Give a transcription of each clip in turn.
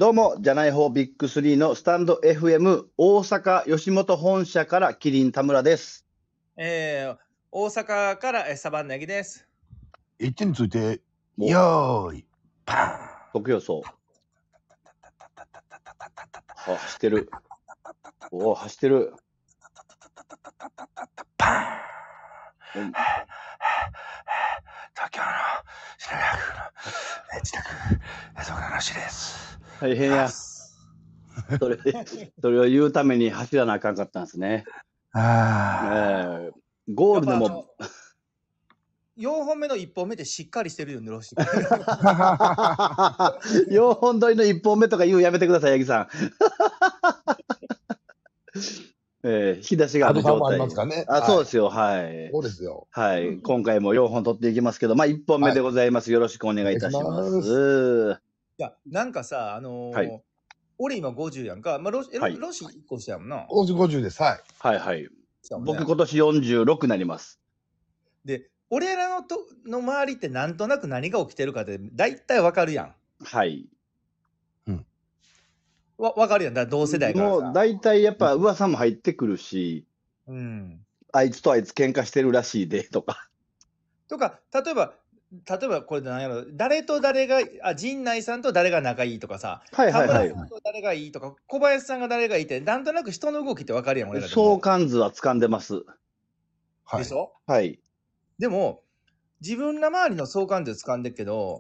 どうも、じゃない方ビッグ3のスタンド FM 大阪吉本本社からキリン田村です。 大阪からサバンナヤギです。 一点について、 およーい、パ得予想。走ってる。おお、走ってる。 パうんーン東京の品川区の自宅、そこの話です。 大変や。それを言うために走らなあかんかったんですね。ゴールでも。 4本目の1本目でしっかりしてるよね、ロシ。 4本撮りの1本目とか言うやめてください、八木さん。引き出しがある状態。 あと3本ありますかね。 そうですよ、はい。 そうですよ。 はい。今回も4本撮っていきますけど、1本目でございます。よろしくお願いいたします。 いや、なんかさ、俺今50やんか。ロシ1個下やもんな。 50です。はい。 はいはい。僕今年46になります。 で、俺らの周りってなんとなく何が起きてるかって大体わかるやん。 はい。 わかるやん。同世代からさ。 もう大体やっぱ噂も入ってくるし、あいつとあいつ喧嘩してるらしいでとか。 とか、例えばこれで何やろ、誰と誰が、陣内さんと誰が仲いいとかさ、 はいはいはい。 田村さんと誰がいいとか、小林さんが誰がいいって、なんとなく人の動きって分かるやん、俺らでも。 相関図は掴んでます。 はい。 でしょ？ はい。 でも、自分ら周りの相関図掴んでるけど、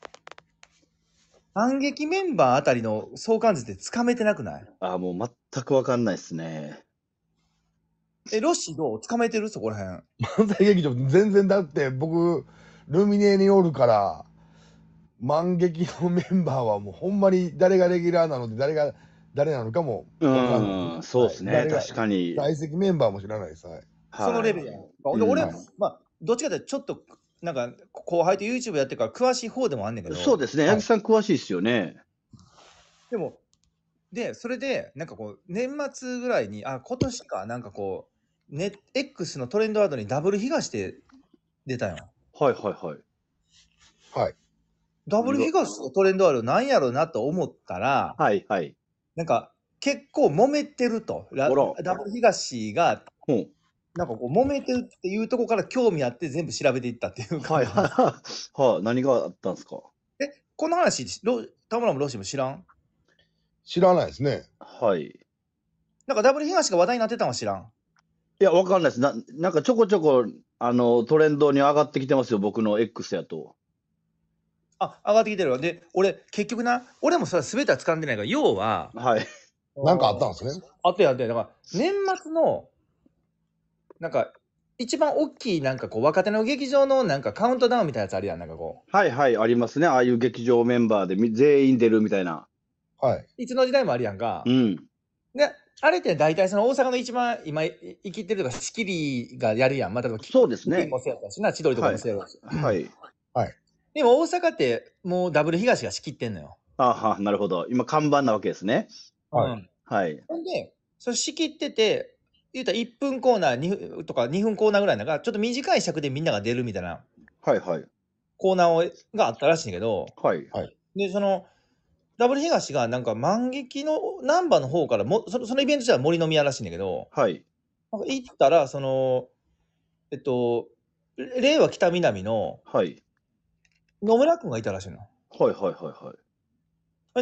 反撃メンバーあたりの相関図って掴めてなくない？ もう全く分かんないですね。 ロッシーどう？掴めてる？そこらへん。 漫才劇場全然だって僕ルミネにおるから漫劇のメンバーはもうほんまに誰がレギュラーなので誰なのかも分かんない。 そうですね、確かに。 在籍メンバーも知らないです。はい。 そのレベルやん。俺、どっちかというとちょっとなんか後輩と YouTube やってるから詳しい方でもあんねんけど。 そうですね、八木さん詳しいですよね。 でも、それで、なんかこう、年末ぐらいに、今年か、なんかこう、X のトレンドワードにダブル東って出たよ。 はいはいはい。 はい。 ダブル東のトレンドワードなんやろうなと思ったら、 はいはい。 なんか結構揉めてると。ダブル東が、なんかこう揉めてるっていうところから興味あって全部調べていったっていう感じ。はい。何があったんですか？ この話、田村もロシも知らん？ 知らないですね。 はい。 なんかダブル東が話題になってたのは知らん？ いや、わかんないです。なんかちょこちょこ、トレンドに上がってきてますよ、僕の X やと。 上がってきてるわ。で、結局俺もそれ全ては掴んでないから、要は、 はい。 なんかあったんですね。 あってだから、年末の、なんか、一番大きい、なんかこう、若手の劇場のなんかカウントダウンみたいなやつあるやん、なんかこう。はいはい、ありますね。ああいう劇場メンバーで全員出るみたいな。 はい。 いつの時代もあるやんか。で、あれって大体その大阪の一番今生きてるとか仕切りがやるやん。例えば、 そうですね。 もそうやったしな、千鳥とかもそうやったし。 はい。 はい。 でも大阪ってもうダブル東が仕切ってんのよ。 なるほど。今看板なわけですね。 はい。 はい。 ほんで、それ仕切ってて、言うたら1分コーナー2分とか2分コーナーぐらいなんか、ちょっと短い尺でみんなが出るみたいな。 はいはい。 コーナーがあったらしいんだけど。 はい。 で、その、ダブル東がなんか万劇の難波の方からそのイベントじゃ森の宮らしいんだけど。 はい。 行ったら、その、令和北南の、 はい。 野村君がいたらしいの。 はいはいはいはい。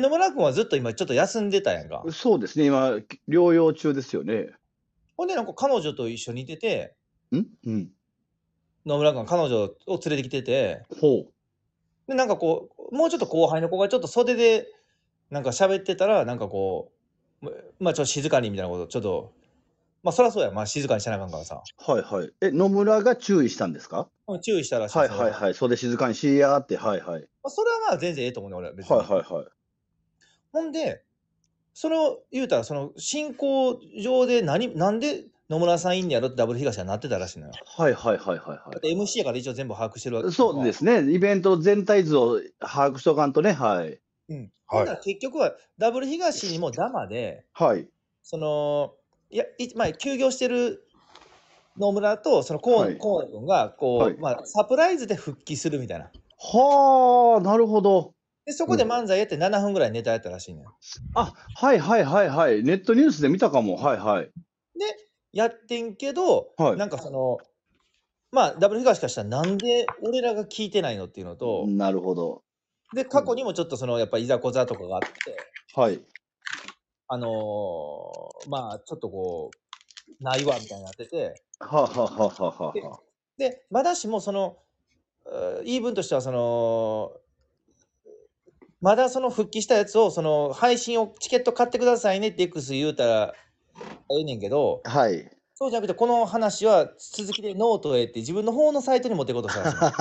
野村君はずっと今ちょっと休んでたやんか。 そうですね、今、療養中ですよね。 ほんで、なんか彼女と一緒にいてて、野村君が彼女を連れてきてて、で、なんかこう、もうちょっと後輩の子がちょっと袖で、なんか喋ってたら、なんかこう、ちょっと静かにみたいなこと、ちょっと、そりゃそうや、静かにしなあかんからさ。 はいはい。野村が注意したんですか？ 注意したらしい。 はいはいはい。袖静かにしやーって、はいはい。 それは全然ええと思うね、俺は別に。 はいはいはい。 ほんで、言うたら、その、進行上でなんで野村さんいんねやろってダブル東がなってたらしいのよ。 はいはいはいはいはい。 MC やから一応全部把握してるわけ。 そうですね。イベント全体図を把握しとかんとね、はい。 ほんなら結局は、ダブル東にもダマで、その、休業してる野村と、その河野君が、こう、サプライズで復帰するみたいな。 はあ、なるほど。 で、そこで漫才やって7分ぐらいネタやったらしいね。 あ、はいはいはいはい。ネットニュースで見たかも。はいはい。 で、やってんけど、 はいなんかまあ、ダブル東からしたらなんで俺らが聞いてないのっていうのと、 なるほど。 で、過去にもちょっとやっぱいざこざとかがあって、 はい。 まあ、ちょっとこう、ないわみたいになってて、 はあ、はあはあはあはあ。 で、まだしも言い分としてはまだ復帰したやつを配信をチケット買ってくださいねって X 言うたらええねんけど、 はい。 そうじゃなくてこの話は続きでノートへって自分の方のサイトに持っていこうとしたらしいの。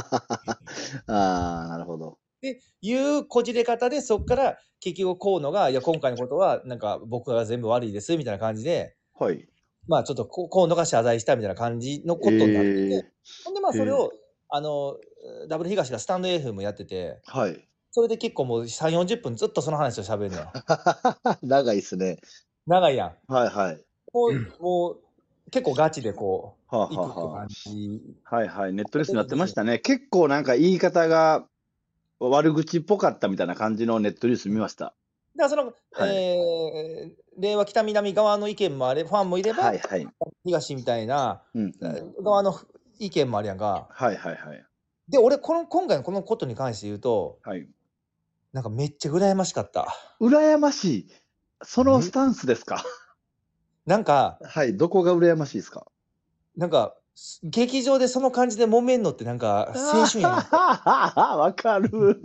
ああ、なるほど。 で、いうこじれ方で、そっから結局河野が、いや、今回のことは、なんか僕が全部悪いです、みたいな感じで、 はい。 まあちょっと河野が謝罪したみたいな感じのことになってて、ほんでまあそれを、ダブル東がスタンド FM やってて、 はい。 それで結構もう3、40分ずっとその話を喋るのよ。 長いっすね。 長いやん。 はいはい。 もう結構ガチでこう、 はあ、 行くってはあ、 感じ。 はいはい。ネットニュースになってましたね。結構なんか言い方が悪口っぽかったみたいな感じのネットニュース見ました。 だからはい、 令和北南側の意見もあれ、ファンもいれば、 はいはい。 東みたいなうん側の意見もあるやんか。 はいはいはい。 で、俺、今回のこのことに関して言うと、 はい。 なんかめっちゃ羨ましかった。 羨ましい。そのスタンスですか。 なんか、 はい。どこが羨ましいですか。 なんか、劇場でその感じで揉めんのってなんか青春やん。 わかる。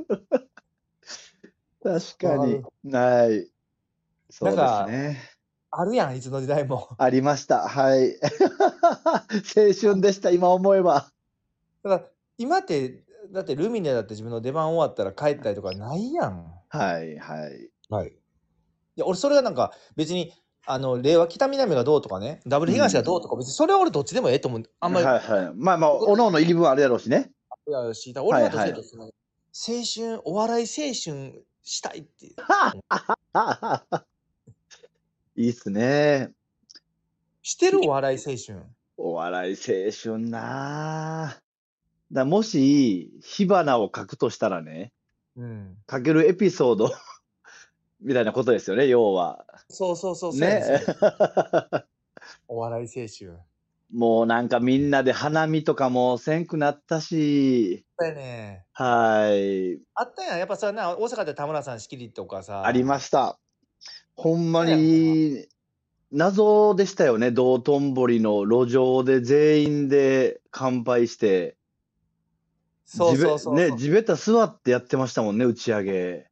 確かに。はい。そうですね。 あるやん、いつの時代も。 ありました。はい。青春でした、今思えば。 だから、今って、だってルミネだって自分の出番終わったら帰ったりとかないやん。 はいはい。 はい。 いや、俺それがなんか別に、令和北南がどうとかね、ダブル東がどうとか、別にそれは俺どっちでもええと思う。あんまり。 はいはい。まあまあ、おのおの言い分あるやろうしね。 いやし、俺はどっちかというと青春、お笑い青春したいって。 いいっすね。 してるお笑い青春。 お笑い青春なぁ。もし、火花を書くとしたらね、書けるエピソードみたいなことですよね、要は。 そうね。 お笑い青春。 もうなんかみんなで花見とかもせんくなったし。 ね。 はい。 あったやん。やっぱさ、大阪で田村さん仕切りとかさ。 ありました。ほんまに、謎でしたよね、道頓堀の路上で全員で乾杯して。地べた座ってやってましたもんね、打ち上げ。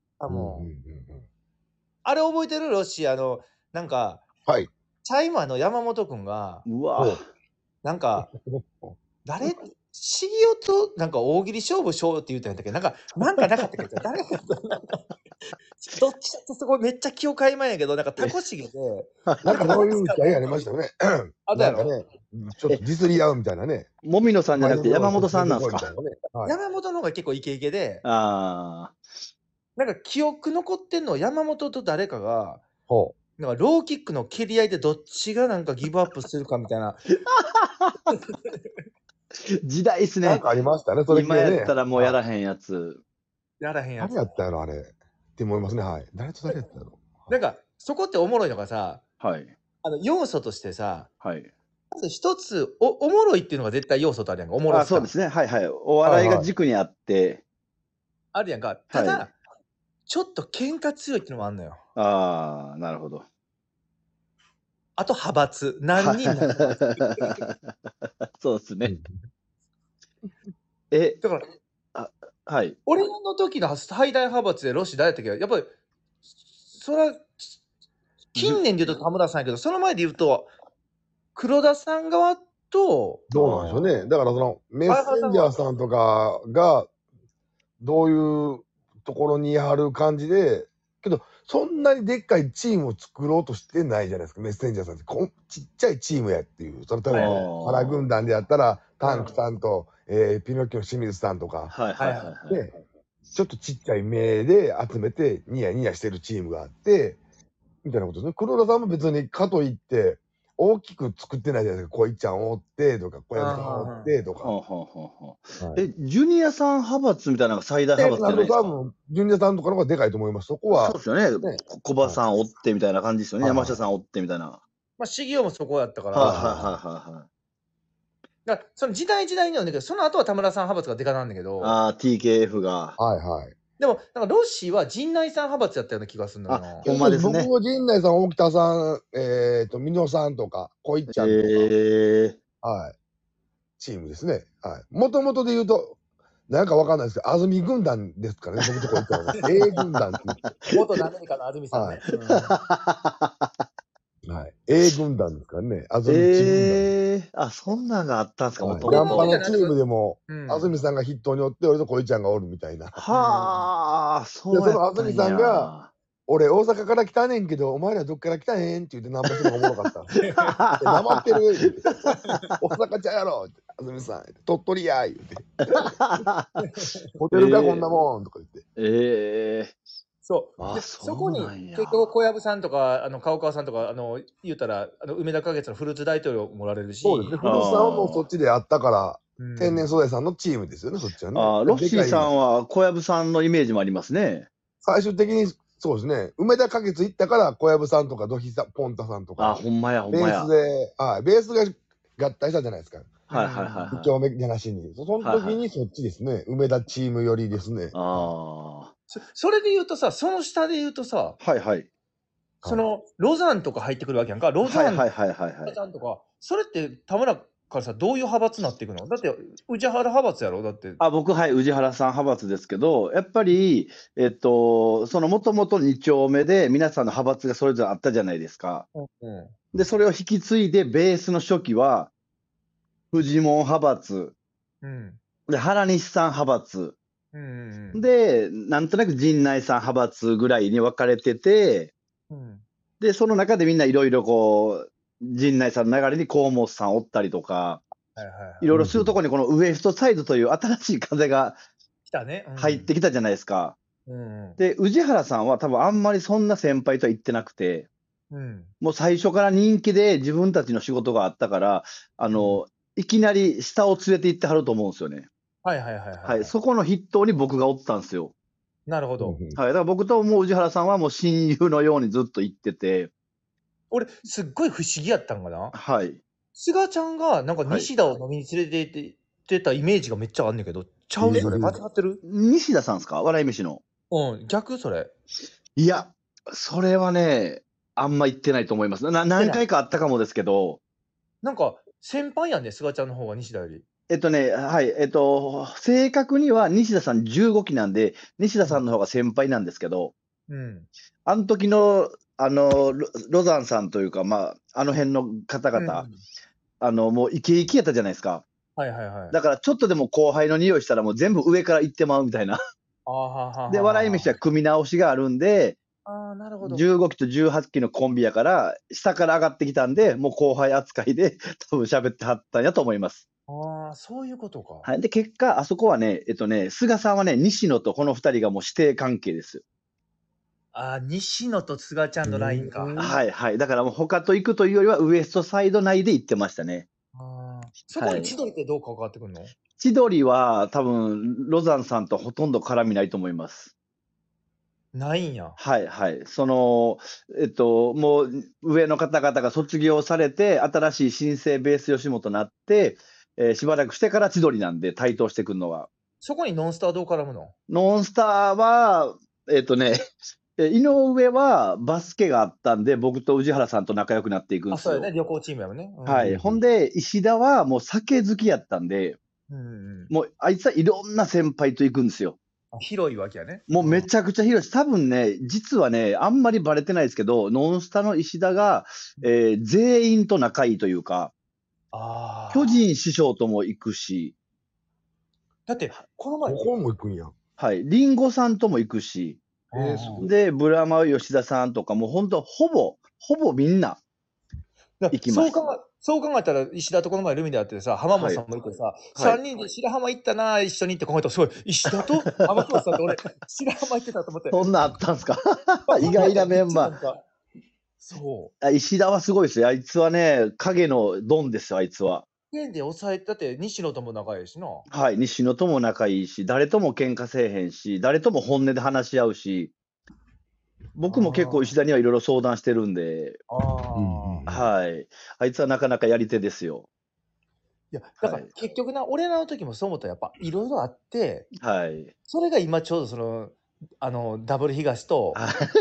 あれ覚えてるロッシー、なんか、 はい。 チャイマーの山本君が、 うわなんか、誰茂雄となんか大喜利勝負しようって言ったんだけど、なんかなかったけど、誰かとなんか、どっちだってそこめっちゃ記憶曖昧やけど、なんかタコシゲで、 なんかそういう打ち合いありましたよね。 あったやろ。 ね、ちょっとディスり合うみたいなね。 もみのさんじゃなくて山本さんなんですか。 山本の方が結構イケイケで、 ああ。 なんか記憶残ってんの山本と誰かが、なんかローキックの蹴り合いでどっちがなんかギブアップするかみたいな。 時代っすね。 なんかありましたね、それ今やったらもうやらへんやつ。 誰やったやろ、あれ。って思いますね、はい。誰と誰やったやろ。 なんか、そこっておもろいのがさ、 はい。 要素としてさ、 はい。 まず一つおもろいっていうのが絶対要素とあるやんか、おもろさ。 そうですね。はいはい。お笑いが軸にあって。 あるやんか。ただ、ちょっと喧嘩強いっていうのもあるのよ。 ああ、なるほど。 あと派閥。何人なのそうですね。 だから、 はい。 俺の時の最大派閥でロシ誰やったっけど、やっぱり、それは、近年で言うと田村さんやけど、その前で言うと、黒田さん側と、 どうなんでしょうね。だからメッセンジャーさんとかが、どういうところにある感じで、けど、そんなにでっかいチームを作ろうとしてないじゃないですか、メッセンジャーさんって。ちっちゃいチームやっていう。例えば、原軍団でやったら、タンクさんと、ピノキオの清水さんとか、で、ちょっとちっちゃい目で集めて、ニヤニヤしてるチームがあって、みたいなことですね。黒田さんも別にかといって、 大きく作ってないじゃないですか。こいちゃんおってとか、小籔さんおってとか。 ジュニアさん派閥みたいなのが最大派閥じゃないですか。 多分、ジュニアさんとかの方がでかいと思います。そこは。 そうですよね。小葉さんおってみたいな感じですよね。山下さんおってみたいな。 まあ、茂雄もそこやったから。だからその時代にはねんだけど、その後は田村さん派閥がでかなんだけど。 TKF が。 はいはい。 でも、なんかロッシーは陣内さん派閥やったような気がするんだけど。 ほんまですね。 僕は陣内さん、大北さん、美濃さんとか、こいちゃんとか。はい。チームですね。はい。もともとで言うと、なんかわかんないですけど、安住軍団ですからね、僕とこいちゃんは。A 軍団って言って。元アメリカの安住さんね。 はい。A 軍団ですからね。安住チームそんなんがあったんですか、もともと。 ヤンパのチームでも、安住さんが筆頭におって、俺とこいちゃんがおるみたいな。 そうやったんや。 その安住さんが、俺大阪から来たねんけど、お前らどっから来たへんって言ってナンパするのがおもろかった。なまってる言うて。大阪ちゃうやろって。安住さん、鳥取や言うて。ホテルかこんなもんとか言って。 そう。そこに、結局、小籔さんとか、川川さんとか、言うたら、梅田花月のフルーツ大統領もられるし。 そうですね。フルーツさんはもうそっちでやったから、天然素材さんのチームですよね、そっちはね。 ロッシーさんは小籔さんのイメージもありますね。 最終的に、そうですね。梅田花月行ったから、小籔さんとか、ドヒさん、ポンタさんとか。 ほんまや、ほんまや。 ベースで、ベースが合体したじゃないですか。 はいはいはい。 2丁目じゃなしに。その時にそっちですね。梅田チーム寄りですね。 それで言うとさ、その下で言うとさ、その、ロザンとか入ってくるわけやんか。ロザンとか、それって田村からさ、どういう派閥になっていくの？だって、宇治原派閥やろだって。 僕、宇治原さん派閥ですけど、やっぱり、そのもともと2丁目で皆さんの派閥がそれぞれあったじゃないですか。で、それを引き継いで、ベースの初期は、フジモン派閥、で、原西さん派閥、で、なんとなく陣内さん派閥ぐらいに分かれてて、で、その中でみんないろいろこう、陣内さんの流れに河本さんおったりとか、いろいろするところにこのウエストサイドという新しい風が入ってきたじゃないですか。で、宇治原さんは多分あんまりそんな先輩とは言ってなくて、もう最初から人気で自分たちの仕事があったから、いきなり下を連れて行ってはると思うんですよね。そこの筆頭に僕がおったんですよ。 なるほど。 だから僕ともう宇治原さんはもう親友のようにずっと行ってて。 俺、すっごい不思議やったんかな。菅ちゃんが、なんか西田を飲みに連れて行ってたイメージがめっちゃあんねんけど、ちゃうそれ間違ってる？ 西田さんですか？笑い飯の。 逆それ。 いや、それはね、あんま言ってないと思います。何回かあったかもですけど。 なんか、先輩やんね、菅ちゃんの方が西田より。 正確には西田さん15期なんで、西田さんの方が先輩なんですけど、あの時の、ロザンさんというか、あの辺の方々、もうイケイケやったじゃないですか。だからちょっとでも後輩の匂いしたらもう全部上から行ってまうみたいな。で、笑い飯は組み直しがあるんで、15期と18期のコンビやから、下から上がってきたんで、もう後輩扱いで多分喋ってはったんやと思います。 そういうことか。 で、結果、あそこはね、菅さんはね、西野とこの2人がもう師弟関係です。 西野と菅ちゃんのラインか。 だからもう他と行くというよりは、ウエストサイド内で行ってましたね。 そこに千鳥ってどう関わってくるの？ 千鳥は多分、ロザンさんとほとんど絡みないと思います。 ないんや。 もう上の方々が卒業されて、新しい新生ベース吉本になって、しばらくしてから千鳥なんで、台頭してくるのは。 そこにノンスターどう絡むの？ ノンスターは、井上はバスケがあったんで、僕と宇治原さんと仲良くなっていくんですよ。 そうやね、旅行チームやもんね。 ほんで、石田はもう酒好きやったんで、もうあいつはいろんな先輩と行くんですよ。 広いわけやね。 もうめちゃくちゃ広いし、多分ね、実はね、あんまりバレてないですけど、ノンスタの石田が、全員と仲いいというか、巨人師匠とも行くし。 だって、この前。 ここも行くんや。 リンゴさんとも行くし。で、ブラマウ吉田さんとかも、本当ほぼみんな行きます。 そう考えたら、石田とこの前ルミで会ってさ、浜本さんも行ってさ、3人で白浜行ったな、一緒にって考えたら、すごい、石田と浜本さんと俺、白浜行ってたと思って。 そんなあったんすか？意外なメンバー。 そ石田はすごいですよ。あいつはね、影のドンですよ、あいつは。 う。で抑えて、だって西野とも仲いいしな。 はい、西野とも仲いいし、誰とも喧嘩せえへんし、誰とも本音で話し合うし、僕も結構石田にはいろいろ相談してるんで、はい。あいつはなかなかやり手ですよ。 いや、だから結局な、俺らの時もそう思ったらやっぱいろいろあって、 はい。 それが今ちょうどダブル東と、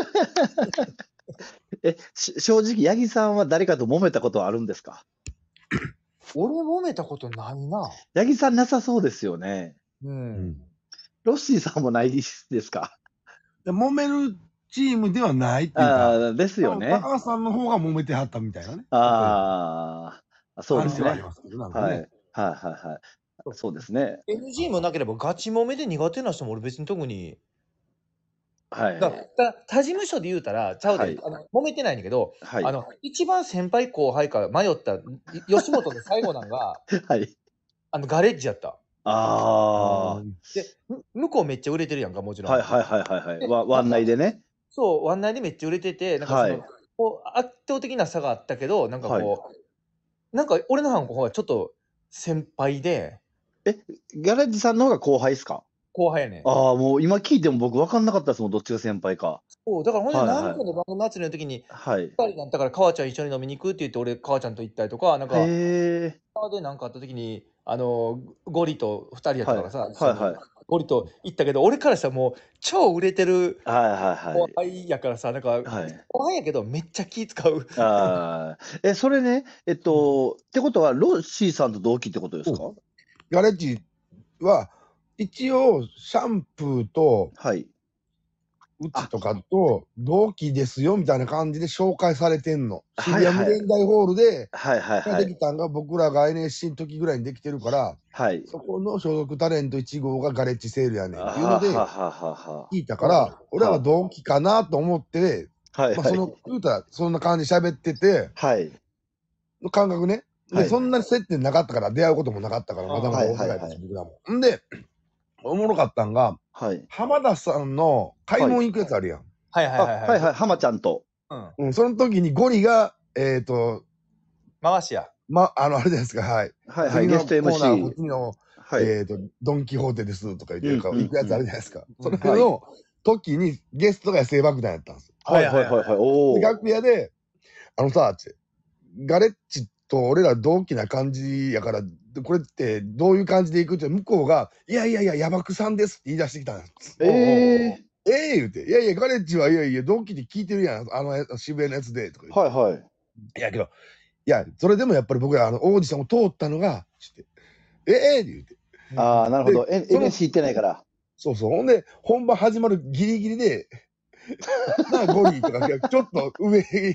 正直、八木さんは誰かと揉めたことはあるんですか？ 俺揉めたことないな。 八木さんなさそうですよね。ロッシーさんもないですか？ 揉めるチームではないっていうか、 ですよね。 高橋さんの方が揉めてはったみたいなね。 そうですね。 感じはありますけど、なんかね。 そうですね。 NG もなければガチ揉めで苦手な人も俺別に特に。 はい。 他事務所で言うたら、ちゃうで、揉めてないんだけど、一番先輩後輩か迷った吉本で最後なんが、ガレッジやった。で、向こうめっちゃ売れてるやんか、もちろん。 湾内でね。 そう、湾内でめっちゃ売れてて、なんか圧倒的な差があったけど、なんかなんか俺の方がちょっと先輩で。 ガレッジさんの方が後輩ですか？ 後輩やねん。 もう今聞いても僕分かんなかったですもん、どっちが先輩か。 そう、だからほんで何かの番組祭りの時に、2人になったから川ちゃん一緒に飲みに行くって言って、俺川ちゃんと行ったりとか、なんか、でなんかあった時に、ゴリと2人やったからさ、ゴリと行ったけど、俺からしたらもう超売れてる後輩やからさ、なんか、後輩やけどめっちゃ気使う。 それね、ってことは、ロッシーさんと同期ってことですか？ ガレッジは、一応、シャンプーと、うちとかと同期ですよみたいな感じで紹介されてんの。渋谷無限大ホールで、できたんが僕らが NSC の時ぐらいにできてるから、そこの所属タレント1号がガレッジセールやねんっていうので、聞いたから、俺らは同期かなと思って、言うたらそんな感じで喋ってて、の感覚ね。で、そんなに接点なかったから、出会うこともなかったから、まだまだ大阪やったし、僕らも。んで、おもろかったんが、浜田さんの買い物行くやつあるやん。 浜ちゃんと。 その時にゴリが、 回しや。 あれじゃないですか、 ゲスト MC。 こっちの、ドン・キホーテですとか言って、行くやつあるじゃないですか。それの時にゲストが野生爆弾やったんですよ。で、楽屋で、ガレッジと俺ら同期な感じやから、これってどういう感じでいくって向こうが、いやいやいや、ヤバクさんですって言い出してきたんです。言うて、いやいや、ガレッジはいやいや、同期で聞いてるやん、渋谷のやつで、とか言って。いやけど、いや、それでもやっぱり僕らオーディションを通ったのが、って言うて。 なるほど。NSC 行ってないから。 そうそう。ほんで、本番始まるギリギリで、ゴリとか、ちょっと上系、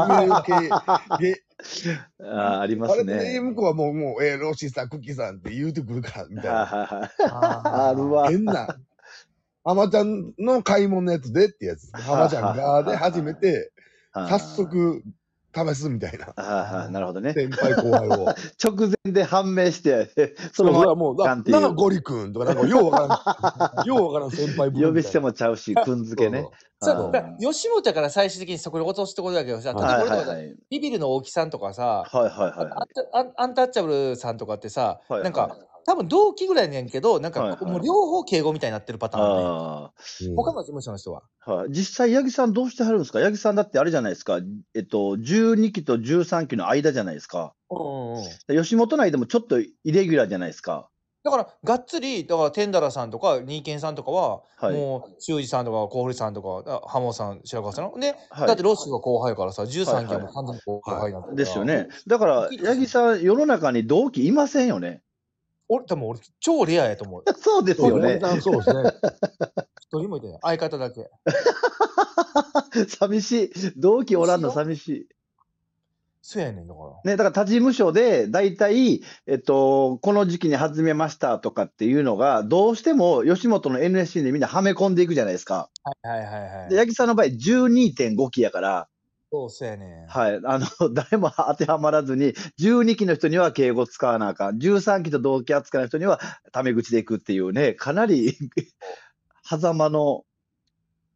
ありますね。 あれで向こうはもう、ロッシーさん、クッキーさんって言うてくるから、みたいな。 あるわ。 変な。浜ちゃんの買い物のやつでってやつ。浜ちゃんがで初めて、早速、試すみたいな。 なるほどね。 先輩後輩を。 直前で判明して、 それはもう、なんかゴリ君とか、なんかようわからん先輩呼び捨てもちゃうし、くんづけね。 吉本から最終的にそこで落とすところだけどさ、ビビるの大木さんとかさ、アンタッチャブルさんとかってさ、なんか、多分同期ぐらいねんけど、なんかもう両方敬語みたいになってるパターンね。他の事務所の人は。 実際、八木さんどうしてはるんですか？八木さんだってあれじゃないですか。12期と13期の間じゃないですか。吉本内でもちょっとイレギュラーじゃないですか。 だから、がっつり、だから、テンダラさんとか、ニーケンさんとかは、もう、修二さんとか、小堀さんとか、ハモさん、白川さん。で、だってロッシーが後輩からさ、13期はもう完全に後輩なんだから。 ですよね。だから、八木さん、世の中に同期いませんよね。 多分俺、超レアやと思う。 そうですよね。 そうですね。 一人もいてない。相方だけ。 寂しい。同期おらんの寂しい。 そうやねんだから。 ね、だから他事務所で、だいたい、この時期に始めましたとかっていうのが、どうしても吉本の NSC でみんなはめ込んでいくじゃないですか。で、八木さんの場合、12.5 期やから、 そうやねん。 誰も当てはまらずに、12期の人には敬語使わなあかん。13期と同期扱いの人にはタメ口でいくっていうね、かなり、狭間の、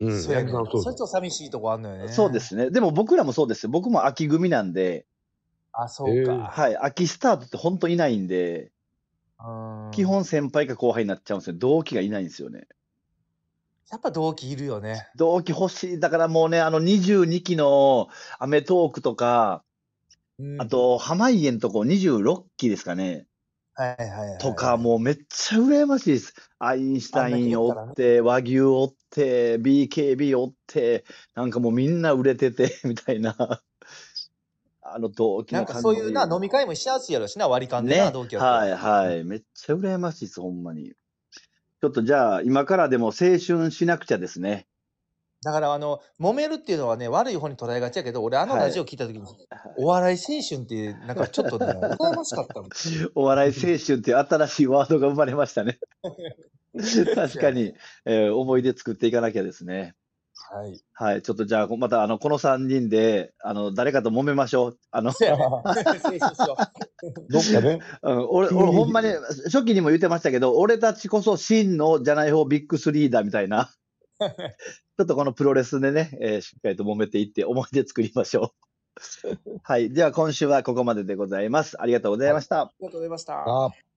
そうやね。そいつは寂しいとこあんのよね。 そうですね。でも僕らもそうですよ。僕も秋組なんで。 あ、そうか。 はい。秋スタートって本当いないんで、基本先輩か後輩になっちゃうんですよ。同期がいないんですよね。 やっぱ同期いるよね。 同期欲しい。だからもうね、22期のアメトーークとか、あと、濱家のとこ26期ですかね。とか、もうめっちゃ羨ましいです。アインシュタインおって、和牛おって、BKB おって、なんかもうみんな売れてて、みたいな。同期の感じ。 なんかそういうな、飲み会もしやすいやろしな、割り勘でな、同期やったら。 はい。めっちゃ羨ましいです、ほんまに。ちょっとじゃあ、今からでも青春しなくちゃですね。 だから揉めるっていうのはね、悪い方に捉えがちやけど、俺ラジオ聞いた時に、お笑い青春って、なんかちょっとね、羨ましかったもん。 お笑い青春っていう新しいワードが生まれましたね。確かに、思い出作っていかなきゃですね。はい。ちょっとじゃあ、またこの3人で、誰かと揉めましょう。 どっかね。 俺ほんまに、初期にも言ってましたけど、俺たちこそ真のじゃない方ビッグスリーだみたいな。ちょっとこのプロレスでね、しっかりと揉めていって思い出作りましょう。はい。では今週はここまででございます。ありがとうございました。 ありがとうございました。